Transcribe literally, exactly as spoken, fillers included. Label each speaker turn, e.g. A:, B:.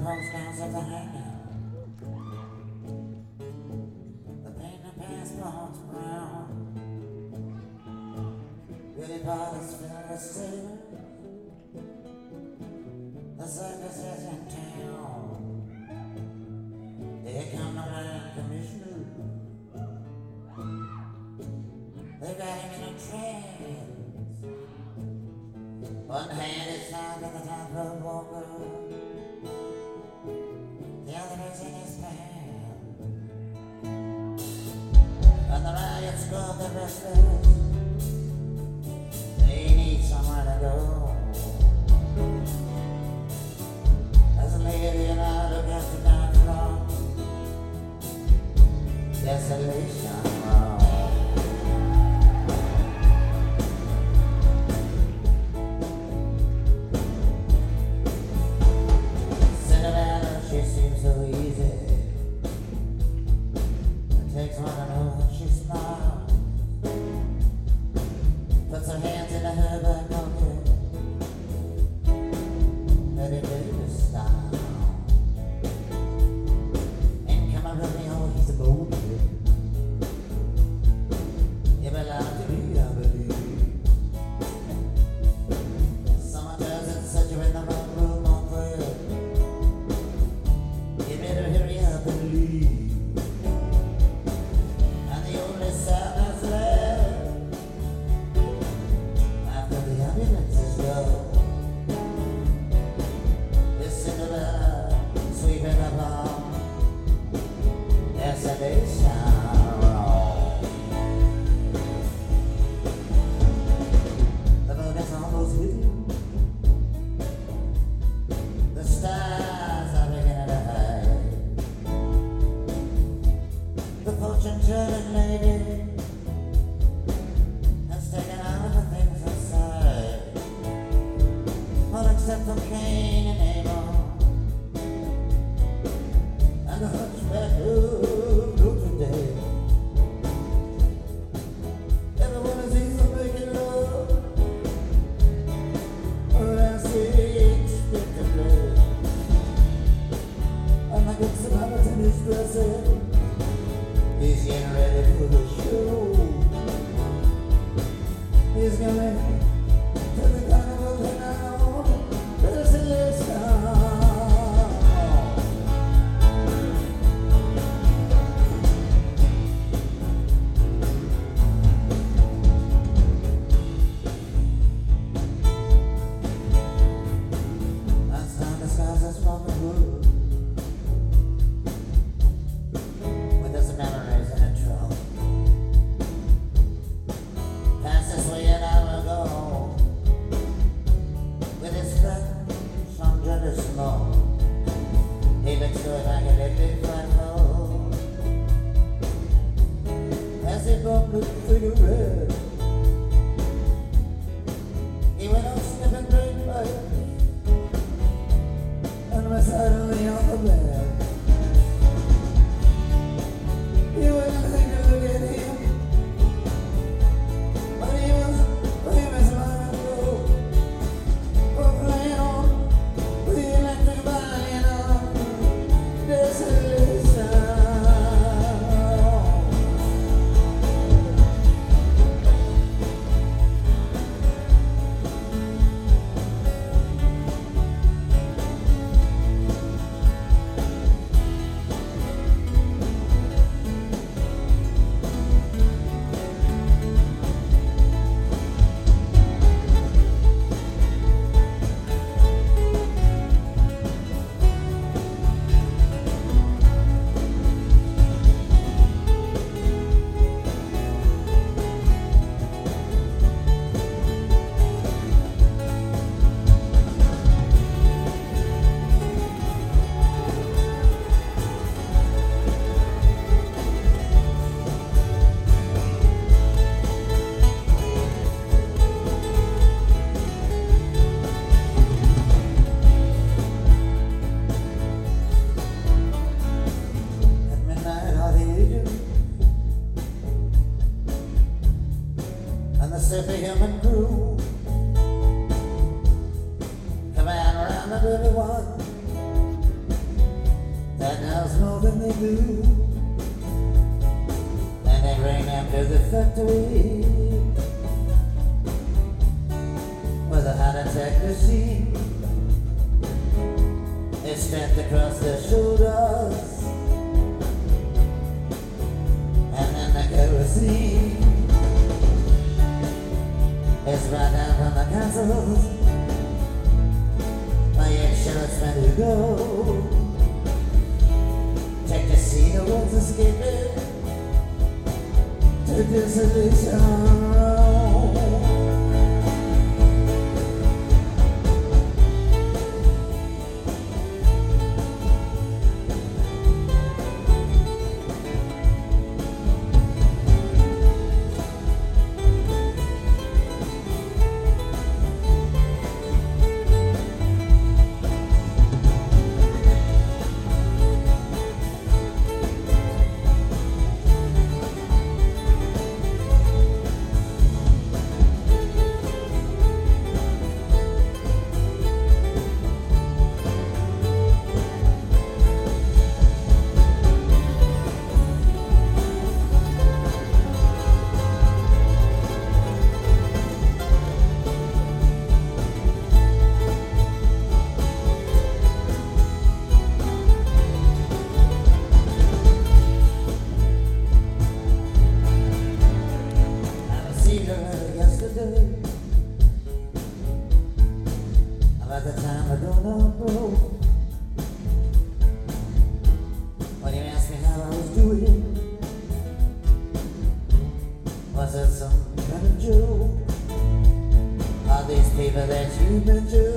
A: postcards of the hangout. The paint and passports brown. Billy Paul's filled with sailors. The circus is in town. Here come the land commissioner. They got him in a trance. One hand is tied to the tightrope walker. The other is in his hand. And the riot squad, the restless, they need somewhere to go. As a lady and I look at the dance floor, desolation wrong. Cinderella, she seems so easy. It takes one to know that she smiles. Puts her hands in her back pocket. Let it do the style. And come on, Romeo, he's a bold kid. You belong to me, I believe. Someone does it, said you're in the wrong room on fire. You better hurry up and leave. And the only sound that's left after the ambulances go is Cinderella sweeping along desolation road. The moon is almost with you. The stars are beginning to hide. The fortune-telling lady has taken all the things aside, all except for Cain and Abel and the hunchback of Notre Dame. Everyone is either making love or else inexplicably. And the good Samaritan is dressing. He's getting ready for the show. He's going to the carnival tonight. There's a list Last time the skies are smoking wood with us memories in a trunk. Past this way an hour ago with his friend, some jealous smoke. He looked so like a little flat hole as he bummed the cigarette. He went on sniffing great pipes and was suddenly on the bed. You wouldn't think to look at him, but he was famous long ago for playing on the electric violin on desolation. Mississippi human crew. Come on around the river one. much more than they do. And they bring them to the factory with a high-tech machine. It's stamped across their shoulders, and then the kerosene is right down from the castles. My insurance man to go. Check to see the ones escaping to dissolution. Yesterday, about the time I don't know. When you asked me how I was doing, was it some kind of joke? Are these people that you mentioned?